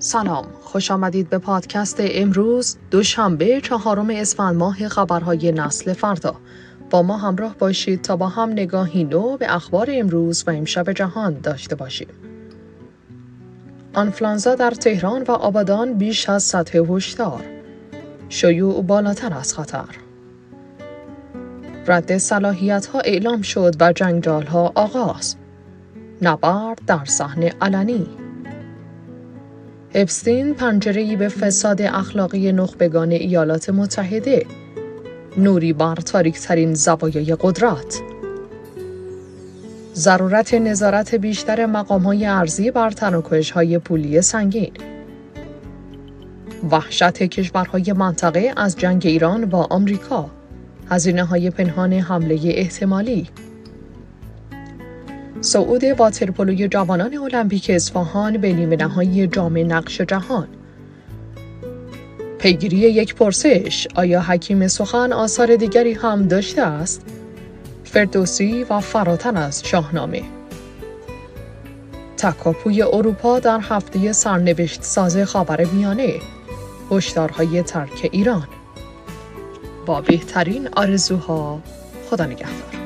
سلام، خوش آمدید به پادکست امروز دوشنبه 4 اسفند ماه خبرهای نسل فردا. با ما همراه باشید تا با هم نگاهی نو به اخبار امروز و امشب جهان داشته باشیم. آنفلانزا در تهران و آبادان بیش از سطح هشدار. شیوع بالاتر از خطر. رد صلاحیت‌ها اعلام شد و جنجال‌ها آغاز. نبرد در صحن علنی. اپستین پنجره‌ای به فساد اخلاقی نخبگان ایالات متحده. نوری بر تاریک‌ترین زوایای قدرت. ضرورت نظارت بیشتر مقام‌های ارضی بر تراکنش‌های پولی سنگین. وحشت کشورهای منطقه از جنگ ایران با آمریکا. هزینه‌های پنهان حمله احتمالی. صعود واترپولوی جوانان المپیک اصفهان به نیمه‌نهایی جام نقش جهان. پیگیری یک پرسش: آیا حکیم سخن آثار دیگری هم داشته است؟ فردوسی و فراتر از شاهنامه. تکاپوی اروپا در هفته سرنوشت ساز خاورمیانه. هشدارهای ترک ایران. با بهترین آرزوها، خدا نگهدار.